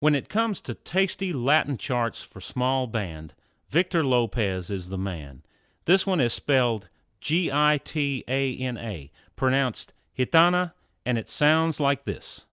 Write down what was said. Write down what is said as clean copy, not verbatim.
When it comes to tasty Latin charts for small band, Victor Lopez is the man. This one is spelled Gitana, pronounced Gitana, and it sounds like this.